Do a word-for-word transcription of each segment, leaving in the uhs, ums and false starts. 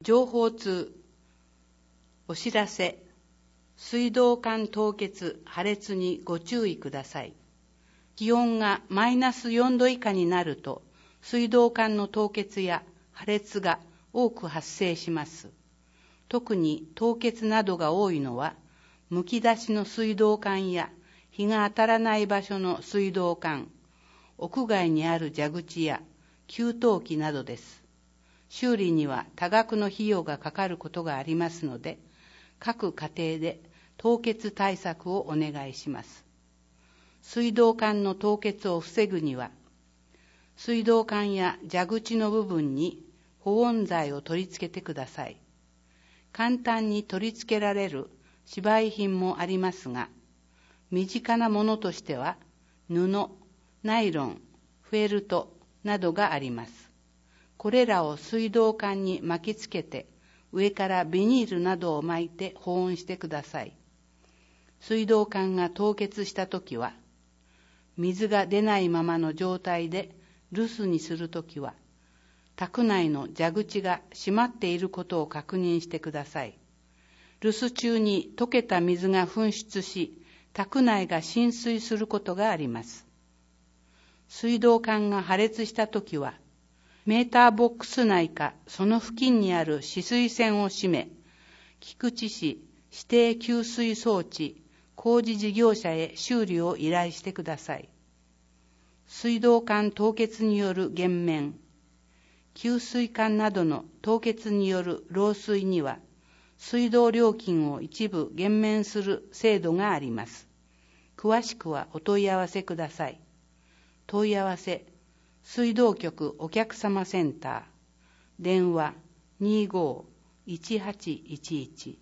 情報通、お知らせ、水道管凍結、破裂にご注意ください。気温がマイナスよんど以下になると、水道管の凍結や破裂が多く発生します。特に凍結などが多いのは、むき出しの水道管や日が当たらない場所の水道管、屋外にある蛇口や給湯器などです。修理には多額の費用がかかることがありますので、各家庭で凍結対策をお願いします。水道管の凍結を防ぐには、水道管や蛇口の部分に保温材を取り付けてください。簡単に取り付けられる芝居品もありますが、身近なものとしては布、ナイロン、フェルトなどがあります。これらを水道管に巻きつけて、上からビニールなどを巻いて保温してください。水道管が凍結したときは、水が出ないままの状態で留守にするときは、宅内の蛇口が閉まっていることを確認してください。留守中に溶けた水が噴出し、宅内が浸水することがあります。水道管が破裂したときは、メーターボックス内かその付近にある止水栓を閉め、菊池市指定給水装置工事事業者へ修理を依頼してください。水道管凍結による減免、給水管などの凍結による漏水には、水道料金を一部減免する制度があります。詳しくはお問い合わせください。問い合わせ、水道局お客様センター、電話 にーごーいちはちいちいち。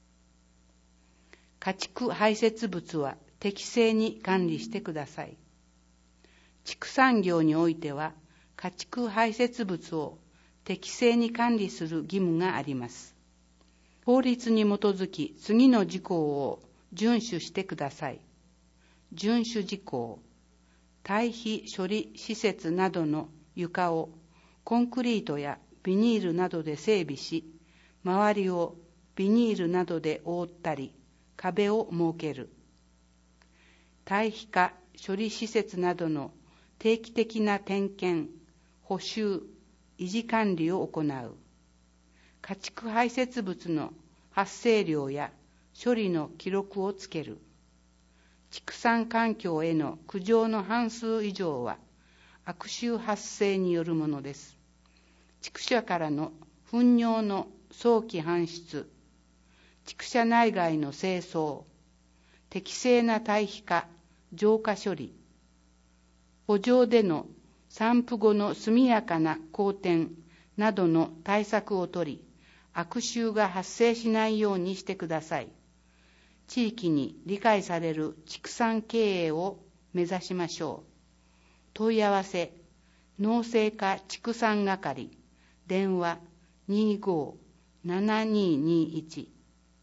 家畜排泄物は適正に管理してください。畜産業においては、家畜排泄物を適正に管理する義務があります。法律に基づき次の事項を遵守してください。遵守事項、堆肥処理施設などの床をコンクリートやビニールなどで整備し、周りをビニールなどで覆ったり、壁を設ける。堆肥化処理施設などの定期的な点検、補修、維持管理を行う。家畜排泄物の発生量や処理の記録をつける。畜産環境への苦情の半数以上は悪臭発生によるものです。畜舎からの糞尿の早期搬出、畜舎内外の清掃、適正な堆肥化、浄化処理、圃場での散布後の速やかな好転などの対策を取り、悪臭が発生しないようにしてください。地域に理解される畜産経営を目指しましょう。問い合わせ、農政課畜産係、電話 にーごーななにーにーいち。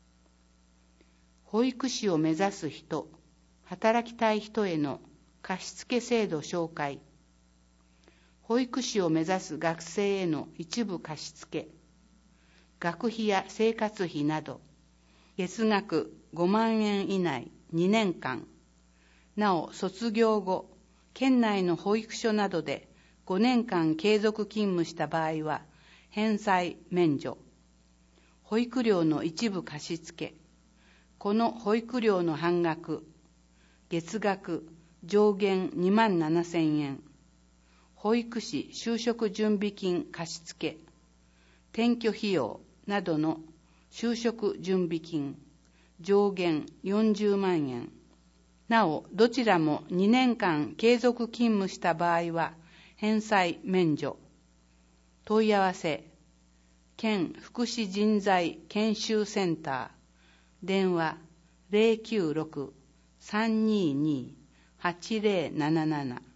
保育士を目指す人、働きたい人への貸付制度紹介。保育士を目指す学生への一部貸付。学費や生活費など、月額ごまんえん以内にねんかん。なお、卒業後、県内の保育所などでごねんかん継続勤務した場合は、返済免除。保育料の一部貸付。この保育料の半額、月額上限にまんななせんえん。保育士就職準備金貸付、転居費用などの就職準備金、上限よんじゅうまんえん。なお、どちらもにねんかん継続勤務した場合は、返済免除。問い合わせ、県福祉人材研修センター、電話 ゼロきゅうろく さんにーにー はちゼロなななな。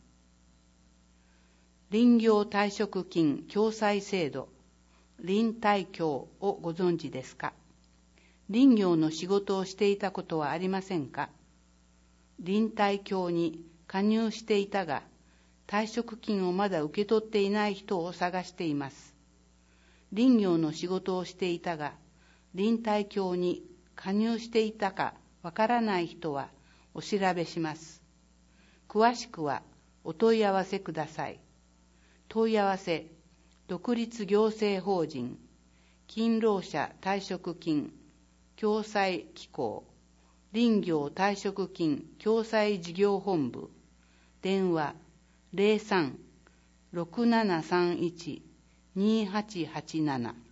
林業退職金共済制度、林退協をご存知ですか？林業の仕事をしていたことはありませんか？林退協に加入していたが、退職金をまだ受け取っていない人を探しています。 林業の仕事をしていたが、臨退協に加入していたかわからない人はお調べします。詳しくはお問い合わせください。問い合わせ、独立行政法人勤労者退職金共済機構林業退職金共済事業本部、電話 ゼロさん ろくななさんいち にはちはちなな。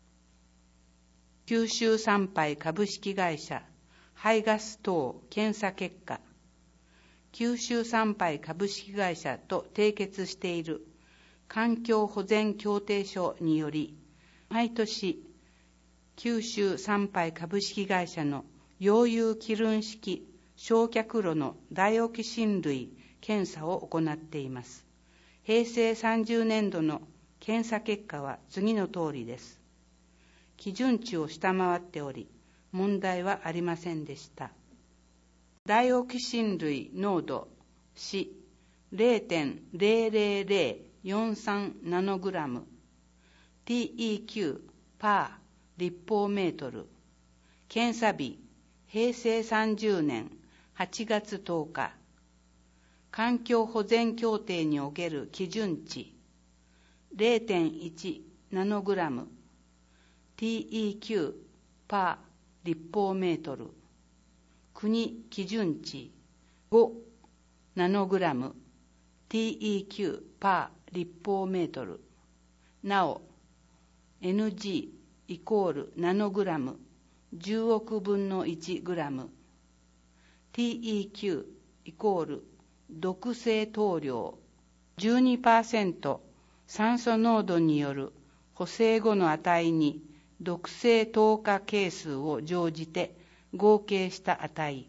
九州産廃株式会社排ガス等検査結果、九州産廃株式会社と締結している環境保全協定書により、毎年九州産廃株式会社の溶融気輪式焼却炉のダイオキシン類検査を行っています。平成さんじゅうねんどの検査結果は次の通りです。基準値を下回っており、問題はありませんでした。ダイオキシン類濃度 シーゼロてんゼロゼロゼロよんさん ナノグラム、ティーイーキュー パー立方メートル、検査日、平成さんじゅうねんはちがつとおか、環境保全協定における基準値 ゼロてんいち ナノグラム、ティーイーキュー パー立方メートル、国基準値ごナノグラム、ティーイーキュー パー立方メートル、なお エヌジー イコールナノグラムじゅうおくぶんのいちグラム、ティーイーキュー イコール毒性投量 じゅうにパーセント 酸素濃度による補正後の値に毒性透過係数を乗じて合計した値。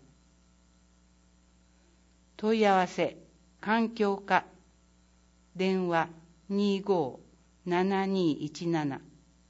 問い合わせ、環境課、電話 にーごーななにいちなな。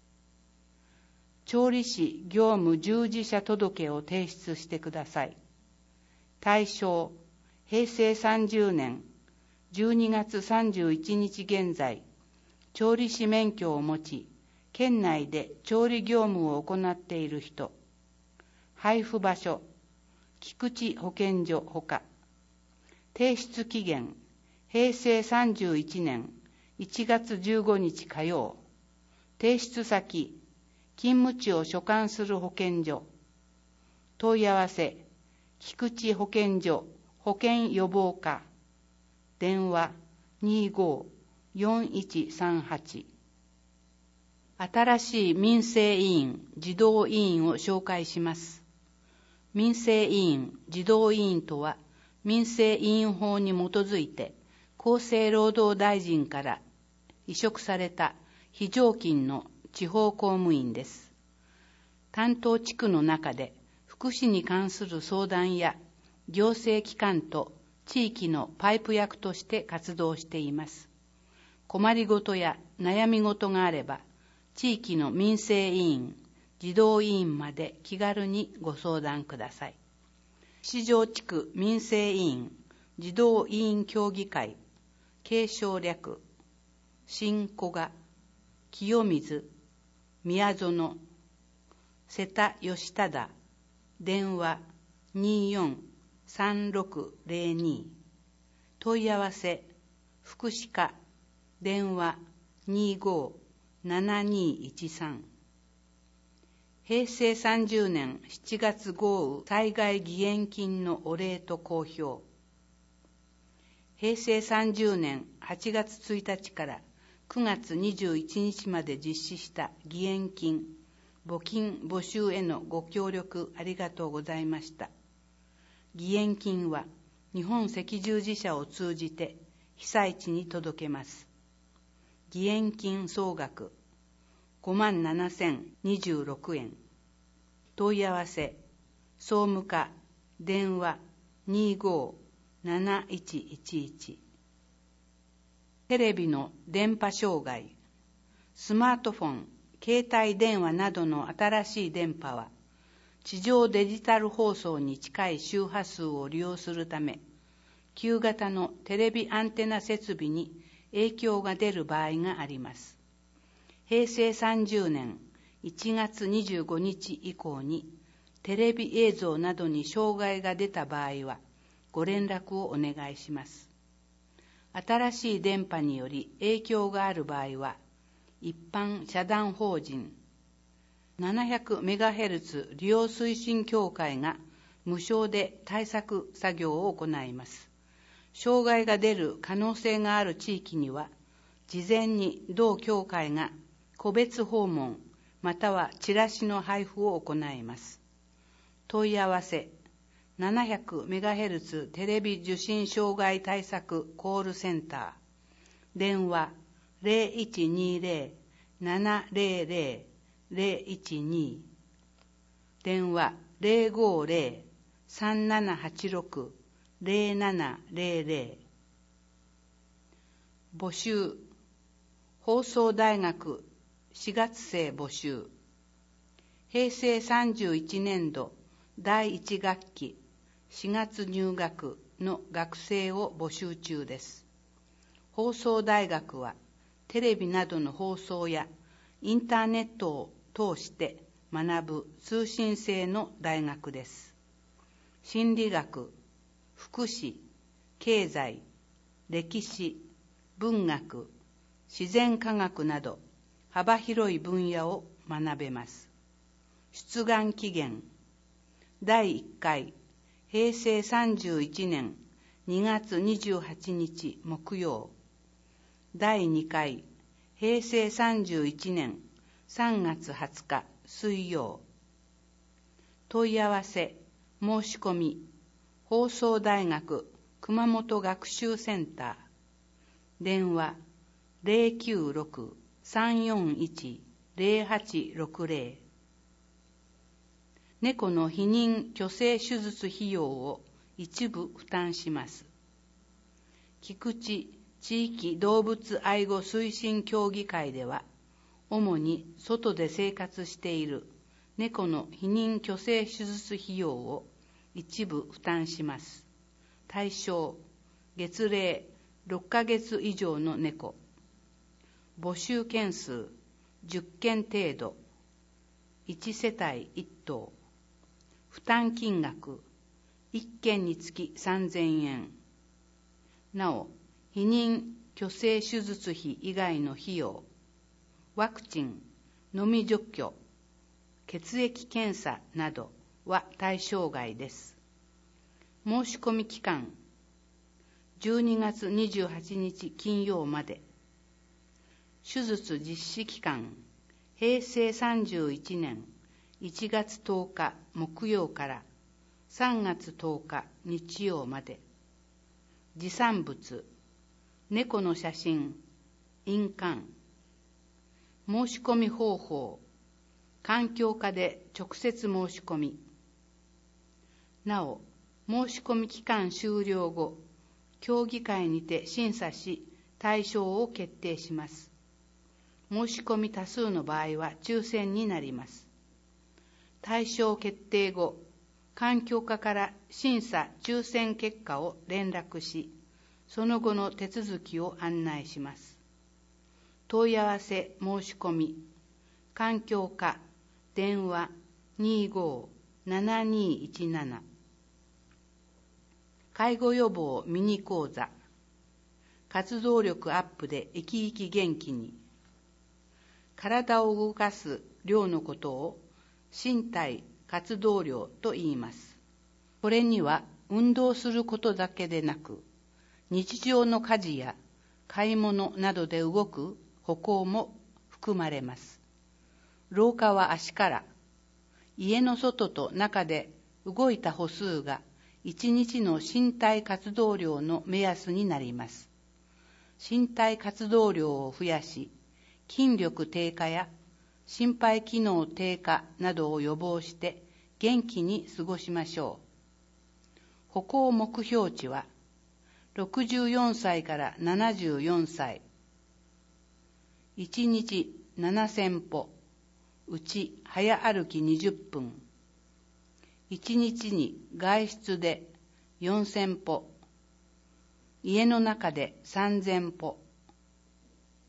調理師業務従事者届を提出してください。対象、平成さんじゅうねんじゅうにがつさんじゅういちにち現在、調理師免許を持ち、県内で調理業務を行っている人、配布場所、菊池保健所ほか、提出期限、平成さんじゅういちねんいちがつじゅうごにち火曜、提出先、勤務地を所管する保健所、問い合わせ、菊池保健所保健予防課、電話 にーごーよんいちさんはち。新しい民生委員、児童委員を紹介します。民生委員、児童委員とは、民生委員法に基づいて、厚生労働大臣から委嘱された非常勤の地方公務員です。担当地区の中で、福祉に関する相談や、行政機関と地域のパイプ役として活動しています。困りごとや悩みごとがあれば、地域の民生委員、児童委員まで気軽にご相談ください。四条地区民生委員、児童委員協議会、継承略、新古賀、清水、宮園、瀬田義忠、電話 にーよんさんろくゼロに。問い合わせ、福祉課、電話 にーごーななにいちさん。平成さんじゅうねんしちがつ豪雨災害義援金のお礼と公表。平成さんじゅうねんはちがつついたちからくがつにじゅういちにちまで実施した義援金、募金募集へのご協力ありがとうございました。義援金は日本赤十字社を通じて被災地に届けます。義援金総額ごまんななせんにじゅうろくえん。問い合わせ、総務課、電話 にーごーなないちいちいち。テレビの電波障害、スマートフォン、携帯電話などの新しい電波は、地上デジタル放送に近い周波数を利用するため、旧型のテレビアンテナ設備に影響が出る場合があります。 へいせいさんじゅうねんいちがつにじゅうごにち以降にテレビ映像などに障害が出た場合はご連絡をお願いします。新しい電波により影響がある場合は、一般社団法人 ななひゃくメガヘルツ 利用推進協会が無償で対策作業を行います。障害が出る可能性がある地域には、事前に同協会が個別訪問またはチラシの配布を行います。問い合わせななひゃくメガヘルツ テレビ受信障害対策コールセンター、電話 ゼロいちにゼロ ななゼロゼロ ゼロいちに、電話 ゼロごゼロ さんななはちろく ゼロななゼロゼロ。募集放送大学しがつ生募集、へいせいさんじゅういちねんどだいいちがっきしがつ入学の学生を募集中です。放送大学はテレビなどの放送やインターネットを通して学ぶ通信制の大学です。心理学、福祉、経済、歴史、文学、自然科学など幅広い分野を学べます。出願期限だいいっかいへいせいさんじゅういちねんにがつにじゅうはちにち木曜、だいにかいへいせいさんじゅういちねんさんがつはつか水曜。問い合わせ申し込み放送大学熊本学習センター、電話 ゼロきゅうろく さんよんいち ゼロはちろくゼロ。猫の避妊去勢手術費用を一部負担します。菊池地域動物愛護推進協議会では、主に外で生活している猫の避妊去勢手術費用を一部負担します。対象、月齢ろっかげつ以上の猫。募集件数じゅっけん程度。いちせたいいっとう。負担金額いっけんにつきさんぜんえん。なお、避妊去勢手術費以外の費用、ワクチン、飲み除去、血液検査などは対象外です。申し込み期間、じゅうにがつにじゅうはちにち金曜まで。手術実施期間、へいせいさんじゅういちねんいちがつとおか木曜からさんがつとおか日曜まで。持参物、猫の写真、印鑑。申し込み方法、環境課で直接申し込み。なお、申し込み期間終了後、協議会にて審査し、対象を決定します。申し込み多数の場合は抽選になります。対象決定後、環境課から審査抽選結果を連絡し、その後の手続きを案内します。問い合わせ申し込み、環境課、電話にーごー ななにーいちなな。介護予防ミニ講座、活動力アップで生き生き元気に。体を動かす量のことを身体活動量と言います。これには運動することだけでなく、日常の家事や買い物などで動く歩行も含まれます。廊下は足から、家の外と中で動いた歩数が一日の身体活動量の目安になります。身体活動量を増やし、筋力低下や心肺機能低下などを予防して元気に過ごしましょう。歩行目標値はろくじゅうよんさいからななじゅうよんさい。いちにちななせんぽ、うち早歩きにじゅっぷん。いちにちに外出でよんせんぽ、家の中でさんぜんぽ。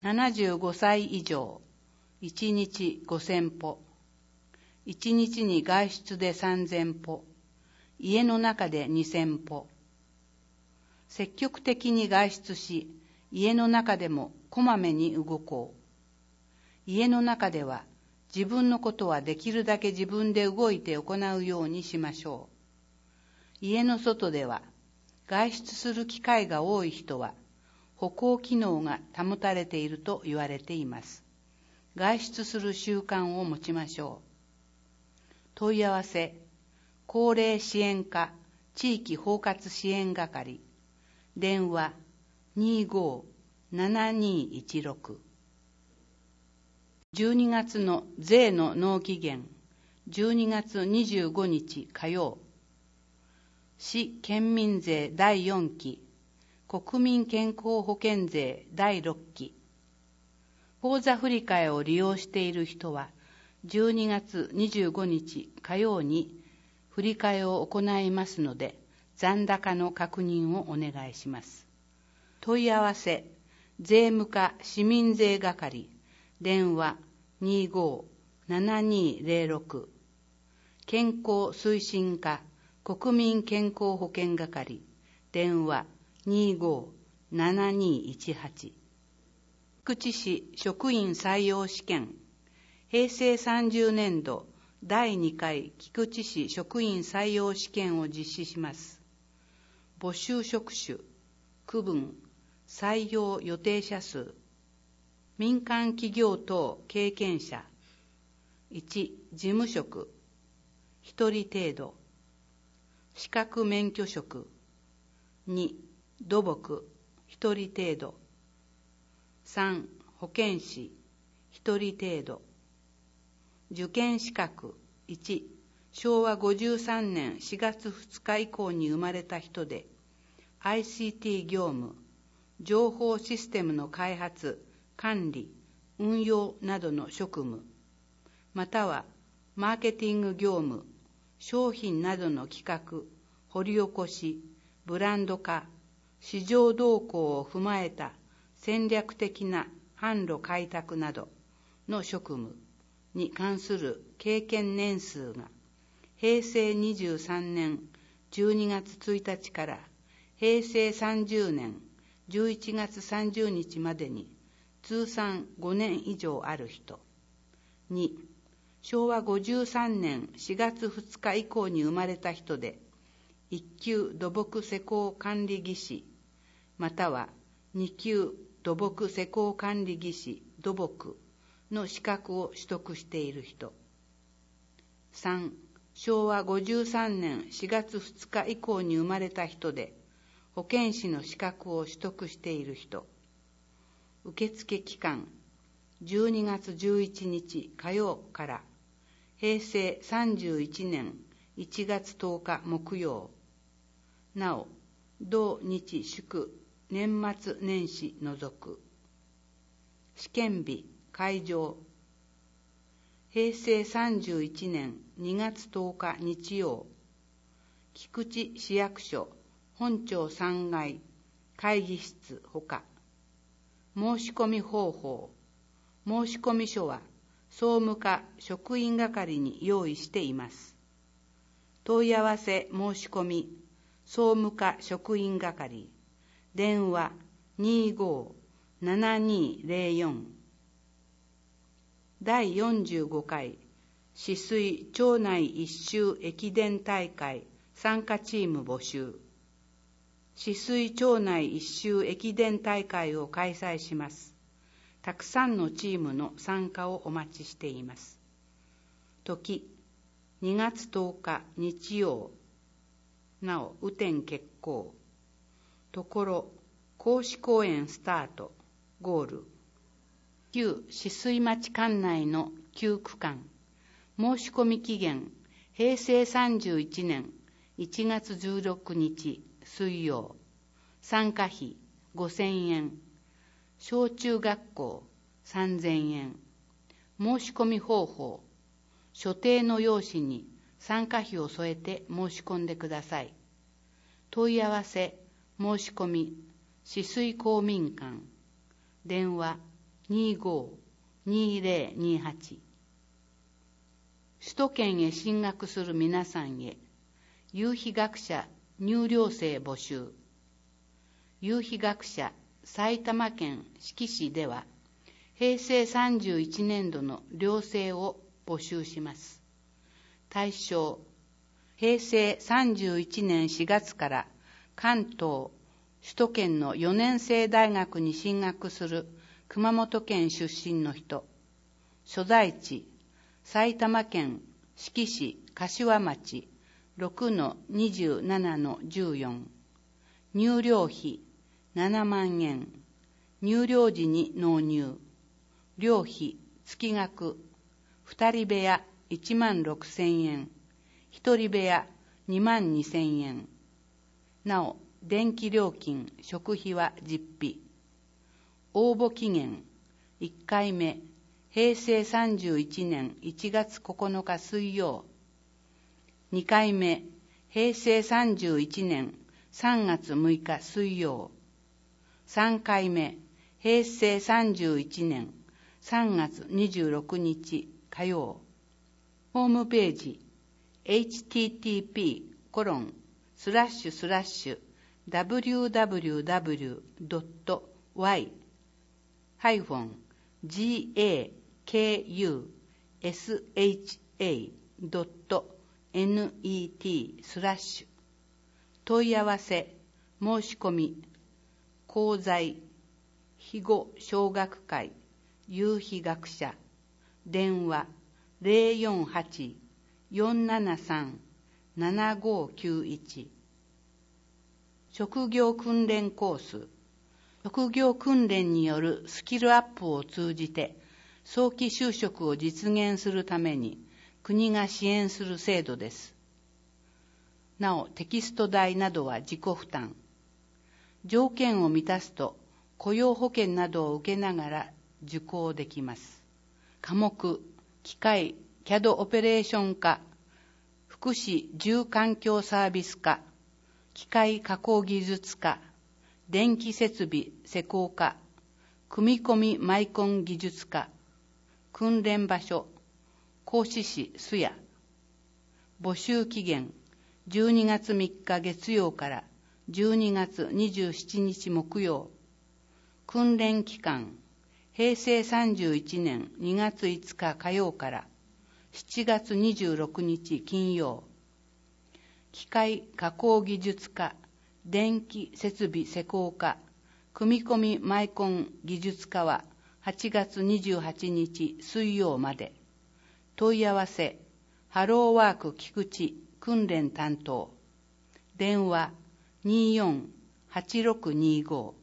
ななじゅうごさい以上、いちにちごせんぽ、いちにちに外出でさんぜんぽ、家の中でにせんぽ。積極的に外出し、家の中でもこまめに動こう。家の中では自分のことはできるだけ自分で動いて行うようにしましょう。家の外では外出する機会が多い人は歩行機能が保たれていると言われています。外出する習慣を持ちましょう。問い合わせ、高齢支援課地域包括支援係、電話 にーごーななにーいちろく。じゅうにがつの税の納期限、じゅうにがつにじゅうごにち火曜。市県民税だいよんき、国民健康保険税だいろっき。口座振替を利用している人は、じゅうにがつにじゅうごにち火曜に振り替えを行いますので、残高の確認をお願いします。問い合わせ、税務課市民税係、電話 にーごーななにーぜろろく。健康推進課国民健康保険係、電話 にーごーななにーいちはち。菊池市職員採用試験、へいせいさんじゅうねんどだいにかい菊池市職員採用試験を実施します。募集職種、区分、採用予定者数、民間企業等経験者、いち、事務職、ひとり程度、資格免許職、に、土木、ひとり程度、さん、保健師、ひとり程度、受験資格、いち、しょうわごじゅうさんねんしがつふつか以降に生まれた人で、アイシーティー 業務、情報システムの開発、管理、運用などの職務、またはマーケティング業務、商品などの企画、掘り起こし、ブランド化、市場動向を踏まえた戦略的な販路開拓などの職務に関する経験年数がへいせいにじゅうさんねんじゅうにがつついたちからへいせいさんじゅうねんじゅういちがつさんじゅうにちまでに通算ごねん以上ある人。に、しょうわごじゅうさんねんしがつふつか以降に生まれた人で、いっきゅう土木施工管理技師、またはにきゅう土木施工管理技師土木の資格を取得している人。さん、しょうわごじゅうさんねんしがつふつか以降に生まれた人で、保健師の資格を取得している人。受付期間、じゅうにがつじゅういちにち火曜からへいせいさんじゅういちねんいちがつとおか木曜。なお、同日祝年末年始除く。試験日、会場。へいせいさんじゅういちねんにがつとおか日曜。菊池市役所本庁さんがい会議室ほか。申し込み方法。申し込み書は総務課職員係に用意しています。問い合わせ申し込み総務課職員係、電話 にーごーななにーぜろよん。だいよんじゅうごかい止水町内一周駅伝大会参加チーム募集。止水町内一周駅伝大会を開催します。たくさんのチームの参加をお待ちしています。時、にがつとおか日曜。なお、雨天決行。ところ、甲子公園スタート、ゴール。旧止水町管内のきゅうくかん。申し込み期限、へいせいさんじゅういちねんいちがつじゅうろくにち水曜。参加費ごせんえん。小中学校さんぜんえん。申し込み方法。所定の用紙に参加費を添えて申し込んでください。問い合わせ、申し込み、止水公民館。電話にごーにーぜろにーはち。首都圏へ進学する皆さんへ、有費学者入寮生募集。有費学者埼玉県志木市では、へいせいさんじゅういちねんどの寮生を募集します。対象、へいせいさんじゅういちねんしがつから関東、首都圏のよねんせい大学に進学する熊本県出身の人。所在地、埼玉県志木市柏町 ろくのにじゅうななのじゅうよん。入寮費ななまんえん。入寮時に納入。寮費月額ふたり部屋いちまんろくせんえん。ひとり部屋にまんにせんえん。なお、電気料金、食費は実費。応募期限いっかいめ、へいせいさんじゅういちねんいちがつここのか水曜。にかいめ、へいせいさんじゅういちねんさんがつむいか水曜。さんかいめ、へいせいさんじゅういちねんさんがつにじゅうろくにち火曜。ホームページ、エイチティーティーピーコロンスラッシュスラッシュダブリューダブリューダブリュードットワイハイフンジーエーケーユーエスエイチエードットネットスラッシュ問い合わせ申し込み講座肥後小学会有費学者電話ゼロよんはち よんななさん ななごきゅういち。職業訓練コース。職業訓練によるスキルアップを通じて早期就職を実現するために国が支援する制度です。なお、テキスト代などは自己負担。条件を満たすと雇用保険などを受けながら受講できます。科目、機械、キャド オペレーション科、福祉住環境サービス科、機械加工技術科、電気設備施工科、組み込みマイコン技術科、訓練場所、合志市須谷。募集期限、じゅうにがつみっか月曜からじゅうにがつにじゅうしちにち木曜。訓練期間、へいせいさんじゅういちねんにがついつか火曜からしちがつにじゅうろくにち金曜。機械加工技術科、電気設備施工科、組み込みマイコン技術科ははちがつにじゅうはちにち水曜まで。問い合わせ、ハローワーク菊池訓練担当。電話にーよんはちろくにーご。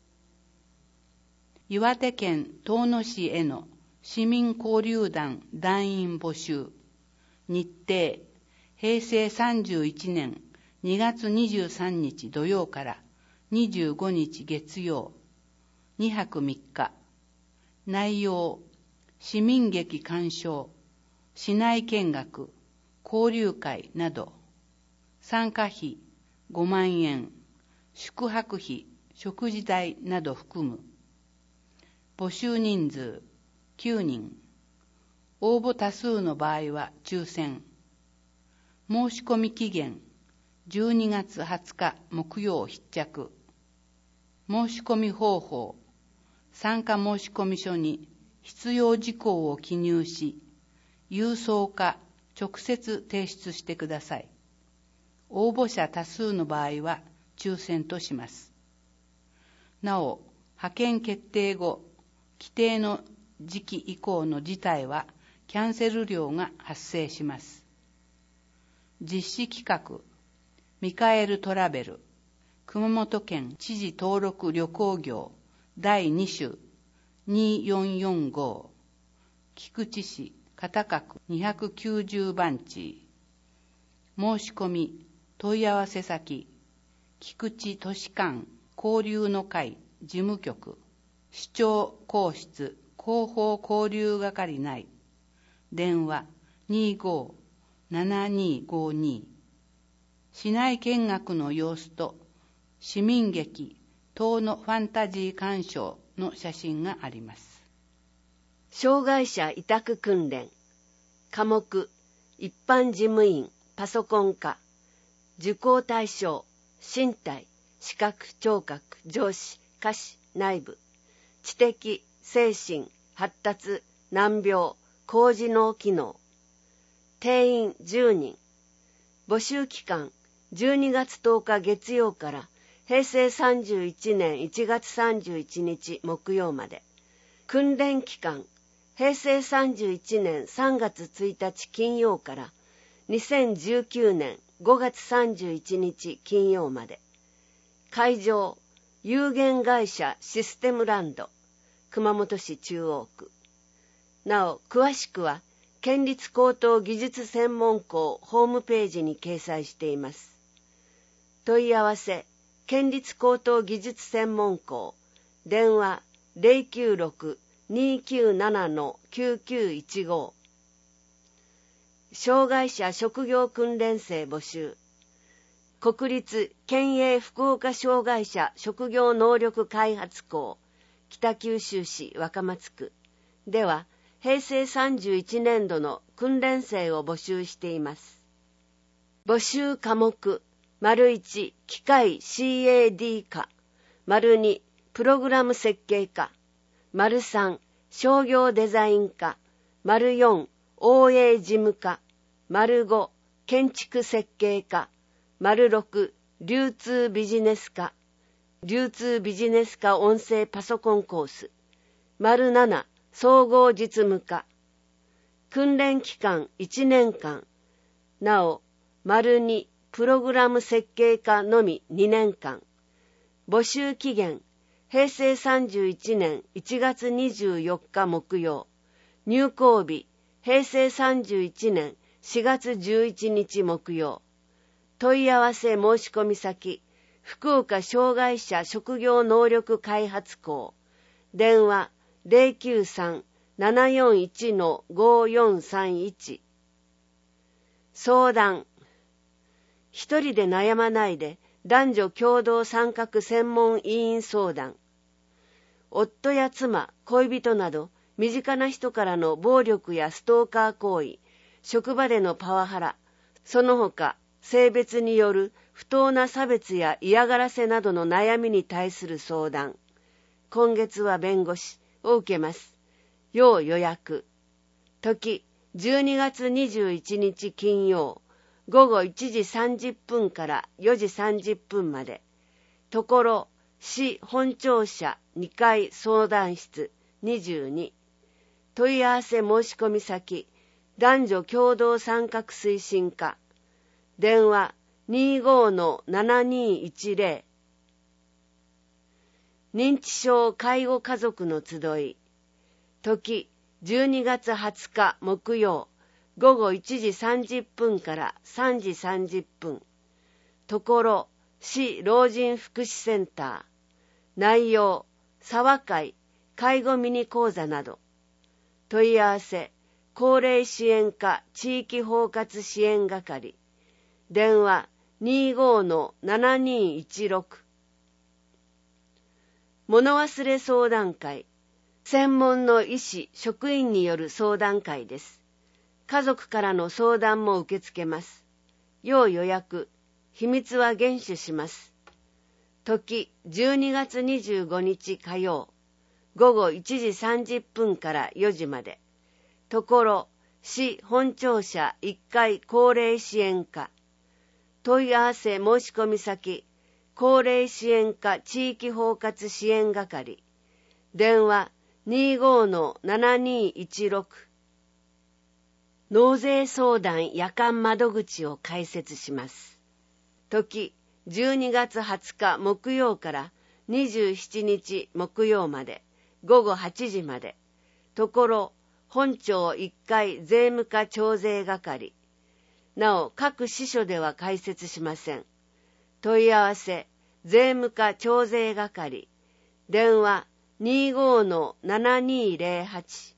岩手県遠野市への市民交流団団員募集。日程、へいせいさんじゅういちねんにがつにじゅうさんにち土曜からにじゅうごにち月曜。にはくみっか。内容、市民劇鑑賞、市内見学、交流会など。参加費ごまんえん、宿泊費、食事代など含む。募集人数きゅうにん。応募多数の場合は抽選。申し込み期限じゅうにがつはつか木曜必着。申し込み方法、参加申込書に必要事項を記入し、郵送か直接提出してください。応募者多数の場合は抽選とします。なお、派遣決定後、規定の時期以降の事態はキャンセル料が発生します。実施企画、ミカエルトラベル、熊本県知事登録旅行業だいに種によんよんご、菊池市片角にひゃくきゅうじゅうばんち。申し込み、問い合わせ先、菊池都市間交流の会事務局、市長公室広報交流係内。電話にーごーななにーごーに。市内見学の様子と市民劇遠野ファンタジー鑑賞の写真があります。 障害者委託訓練。科目、一般事務員、パソコン科。受講対象、身体、視覚、聴覚、上肢、下肢、内部。知的、精神、発達、難病、高次脳機能。定員じゅうにん。募集期間、じゅうにがつとおか月曜からへいせいさんじゅういちねんいちがつさんじゅういちにち木曜まで。訓練期間、へいせいさんじゅういちねんさんがつついたち金曜からにせんじゅうきゅうねんごがつさんじゅういちにち金曜まで。会場、有限会社システムランド、熊本市中央区。なお、詳しくは、県立高等技術専門校ホームページに掲載しています。問い合わせ、県立高等技術専門校、電話 ゼロきゅうろく にーきゅうなな きゅうきゅういちご。障害者職業訓練生募集。国立県営福岡障害者職業能力開発校、北九州市若松区では、へいせいさんじゅういちねんどの訓練生を募集しています。募集科目、丸いち、機械 シーエーディー 科、丸に、プログラム設計科、丸さん、商業デザイン科、丸よん、オーエー 事務科、丸ご、建築設計科、丸ろく、流通ビジネス科、流通ビジネス科音声パソコンコース、丸なな、総合実務科。訓練期間いちねんかん。なお、丸に、プログラム設計科のみにねんかん。募集期限、へいせいさんじゅういちねんいちがつにじゅうよっか木曜。入校日、へいせいさんじゅういちねんしがつじゅういちにち木曜。問い合わせ申し込み先、福岡障害者職業能力開発校。電話、ゼロきゅうさん ななよんいち ごよんさんいち。相談。一人で悩まないで男女共同参画専門委員相談。夫や妻、恋人など身近な人からの暴力やストーカー行為、職場でのパワハラ、その他性別による不当な差別や嫌がらせなどの悩みに対する相談。今月は弁護士を受けます。要予約。時、じゅうにがつにじゅういちにち金曜、ごごいちじさんじゅっぷんからよじさんじゅっぷんまで。ところ、市本庁舎にかい相談室にじゅうに。問い合わせ申し込み先、男女共同参画推進課。電話 にーごーのななにーいちぜろ。認知症介護家族の集い。時、じゅうにがつはつか木曜、ごごいちじさんじゅっぷんからさんじさんじゅっぷん。ところ、市老人福祉センター。内容、沢会、介護ミニ講座など。問い合わせ、高齢支援課地域包括支援係。電話 にーごーのななにーいちろく。物忘れ相談会。専門の医師・職員による相談会です。家族からの相談も受け付けます。要予約、秘密は厳守します。時、じゅうにがつにじゅうごにち火曜、ごごいちじさんじゅっぷんからよじまで。ところ、市本庁舎いっかい高齢支援課。問い合わせ申し込み先、高齢支援課地域包括支援係。電話 にーごーのななにーいちろく。納税相談夜間窓口を開設します。時、じゅうにがつはつか木曜からにじゅうしちにち木曜まで、ごごはちじまで。ところ、本庁いっかい税務課徴税係。なお、各支所では開設しません。問い合わせ、税務課徴税係。電話 にーごーのななにーぜろはち。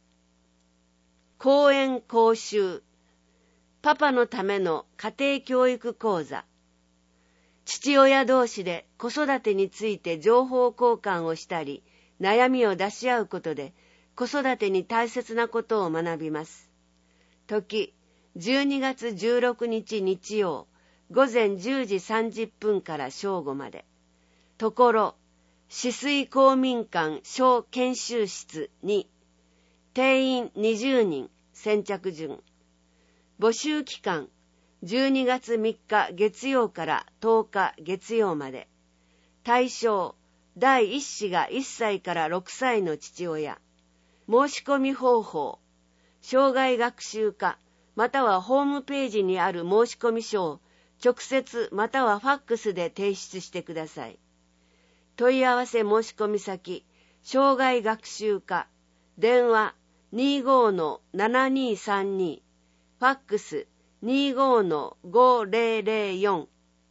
講演講習。パパのための家庭教育講座。父親同士で子育てについて情報交換をしたり、悩みを出し合うことで、 子育てに大切なことを学びます。時、じゅうにがつじゅうろくにち日曜、午前じゅうじさんじゅっぷんから正午まで。ところ、止水公民館小研修室に、定員にじゅうにん、先着順。募集期間、じゅうにがつみっか月曜からとおか月曜まで。対象、第一子がいっさいからろくさいの父親。申し込み方法、障害学習課またはホームページにある申し込み書を直接またはファックスで提出してください。問い合わせ申し込み先、障害学習課、電話 にじゅうごのななにさんに、ファックス にじゅうごのごぜろぜろよん。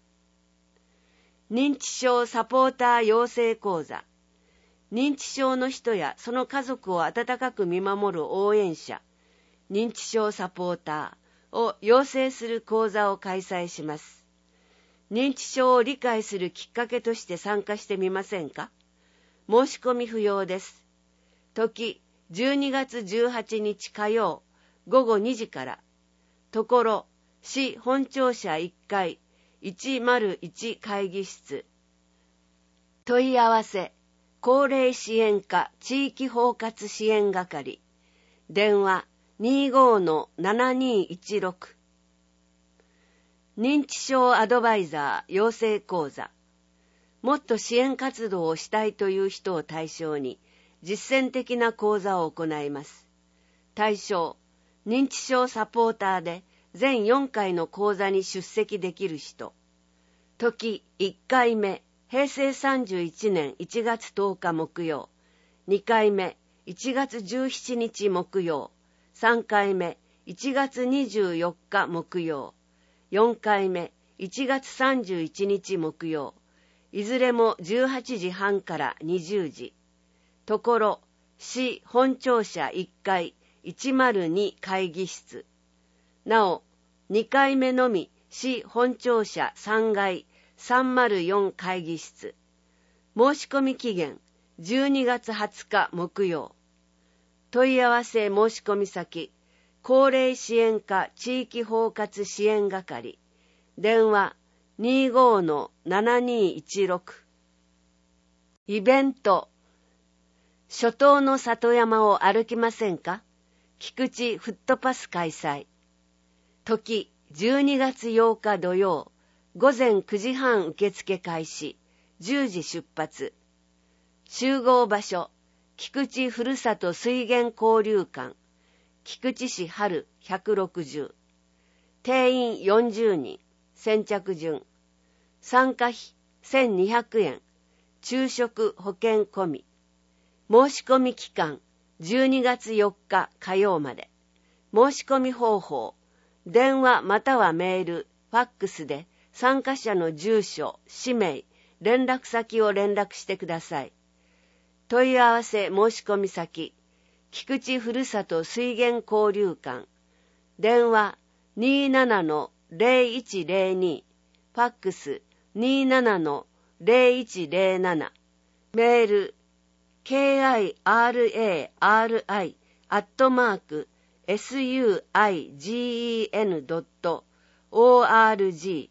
認知症サポーター養成講座。認知症の人やその家族を温かく見守る応援者、認知症サポーターを養成する講座を開催します。認知症を理解するきっかけとして参加してみませんか？申し込み不要です。時、じゅうにがつじゅうはちにち火曜、ごごにじから。ところ、市本庁舎いっかい、いちまるいち会議室。問い合わせ、高齢支援課地域包括支援係。電話 にじゅうごのななにいちろく。認知症アドバイザー養成講座。もっと支援活動をしたいという人を対象に実践的な講座を行います。対象、認知症サポーターで全よんかいの講座に出席できる人。時いっかいめ、へいせいさんじゅういちねんいちがつとおか木曜。にかいめ、いちがつじゅうしちにち木曜。さんかいめ、いちがつにじゅうよっか木曜。よんかいめ、いちがつさんじゅういちにち木曜。いずれもじゅうはちじはんからにじゅうじ。ところ、市本庁舎いっかいいちまるに会議室。なお、にかいめのみ市本庁舎さんがいさんまるよん会議室。申し込み期限じゅうにがつはつか木曜。問い合わせ申し込み先、高齢支援課地域包括支援係。電話 にじゅうごのななにいちろく。イベント。初冬の里山を歩きませんか？菊池フットパス開催。時、じゅうにがつようか土曜、午前くじはん受付開始、じゅうじ出発。集合場所、菊池ふるさと水源交流館、菊池市春ひゃくろくじゅう。定員よんじゅうにん、先着順。参加費せんにひゃくえん、昼食保険込み。申し込み期間じゅうにがつよっか火曜まで。申し込み方法、電話またはメール、ファックスで参加者の住所、氏名、連絡先を連絡してください。問い合わせ申し込み先、菊池ふるさと水源交流館。電話 にじゅうななのぜろいちぜろに、ファックス にじゅうななのぜろいちぜろなな。メール ケーアイアールエーアールアイ アットマーク エスユーアイジーイーエヌ ドット オーアールジ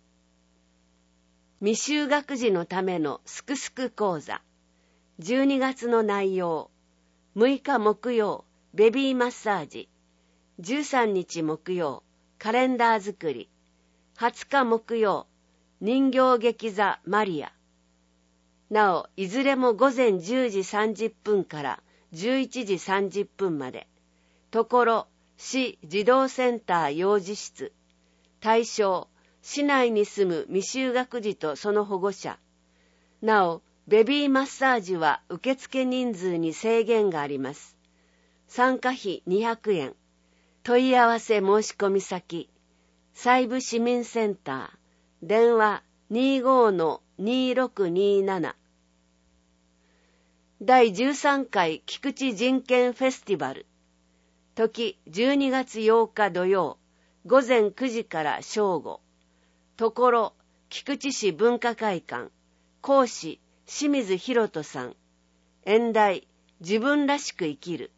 ー。未就学児のためのすくすく講座。じゅうにがつの内容。むいか木曜、ベビーマッサージ。じゅうさんにち木曜、カレンダー作り。はつか木曜、人形劇座マリア。なお、いずれも午前じゅうじさんじゅっぷんからじゅういちじさんじゅっぷんまで。ところ、市児童センター幼児室。対象、市内に住む未就学児とその保護者。なお、ベビーマッサージは受付人数に制限があります。参加費にひゃくえん。問い合わせ申し込み先、西部市民センター。電話 にじゅうごのにじゅうろくにじゅうなな。だいじゅうさんかい菊池人権フェスティバル。時じゅうにがつようか土曜、午前くじから正午。ところ、菊池市文化会館。講師、清水博人さん。演題、自分らしく生きる。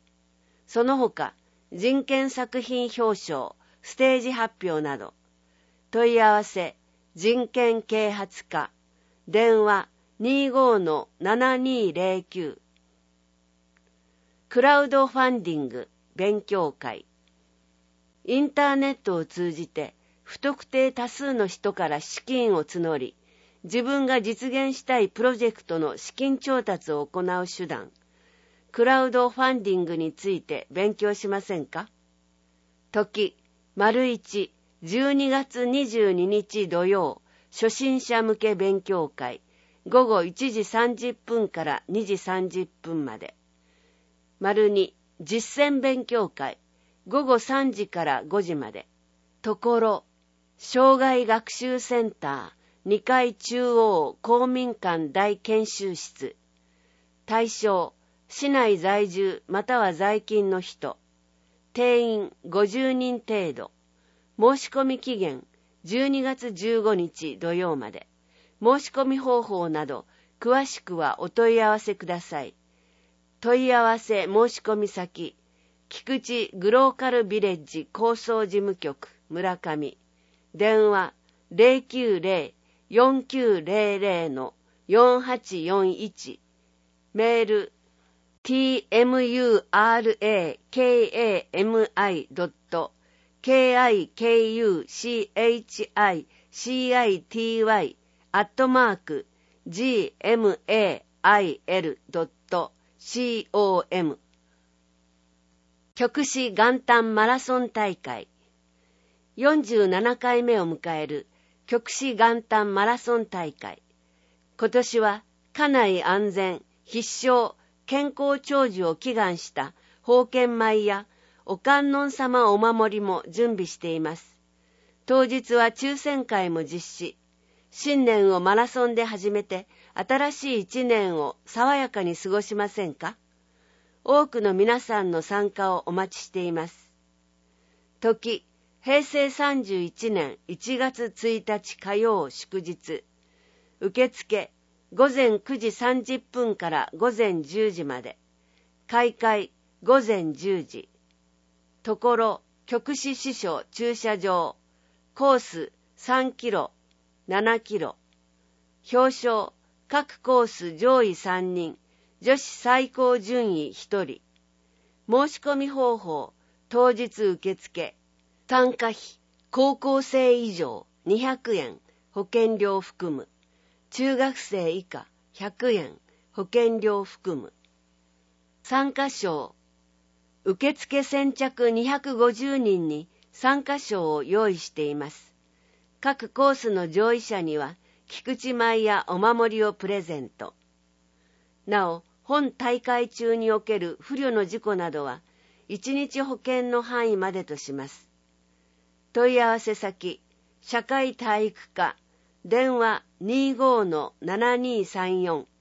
その他、人権作品表彰、ステージ発表など、問い合わせ、人権啓発課、電話 にじゅうごのななにーぜろきゅう、クラウドファンディング勉強会。インターネットを通じて不特定多数の人から資金を募り、自分が実現したいプロジェクトの資金調達を行う手段、クラウドファンディングについて勉強しませんか？時、丸一、じゅうにがつにじゅうににち土曜、初心者向け勉強会、ごごいちじさんじゅっぷんからにじさんじゅっぷんまで。丸二、実践勉強会、ごごさんじからごじまで。ところ、障害学習センターにかい中央公民館大研修室。対象、市内在住または在勤の人。定員ごじゅうにん程度。申し込み期限じゅうにがつじゅうごにち土曜まで。申し込み方法など詳しくはお問い合わせください。問い合わせ申し込み先、菊池グローカルビレッジ構想事務局村上。電話 ゼロきゅうゼロ よんきゅうゼロゼロ のよんはちよんいち。メール ティーエムユーアールエーケーエーエムアイ ドット ケーアイケーユーシーエイチアイシーアイティーワイ アットマーク ジーエムエーアイエル ドット コム。 極紫元旦マラソン大会。よんじゅうななかいめを迎える極紫元旦マラソン大会。今年は家内安全、必勝、健康長寿を祈願した宝剣舞やお観音様お守りも準備しています。当日は抽選会も実施。新年をマラソンで始めて新しい一年を爽やかに過ごしませんか？多くの皆さんの参加をお待ちしています。時、へいせいさんじゅういちねんいちがつついたち火曜祝日。受付ごぜんくじさんじゅっぷんからごぜんじゅうじまで。開会ごぜんじゅうじ。ところ、極紫支所駐車場。コースさんキロ、ななキロ。表彰、各コース上位さんにん、女子最高順位ひとり。申し込み方法、当日受付。参加費、高校生以上にひゃくえん、保険料含む。中学生以下ひゃくえん、保険料含む。参加賞、受付先着にひゃくごじゅうにんに参加賞を用意しています。各コースの上位者には、菊池舞やお守りをプレゼント。なお、本大会中における不慮の事故などは、いちにち保険の範囲までとします。問い合わせ先、社会体育課、電話 にじゅうごのななにーさんよん。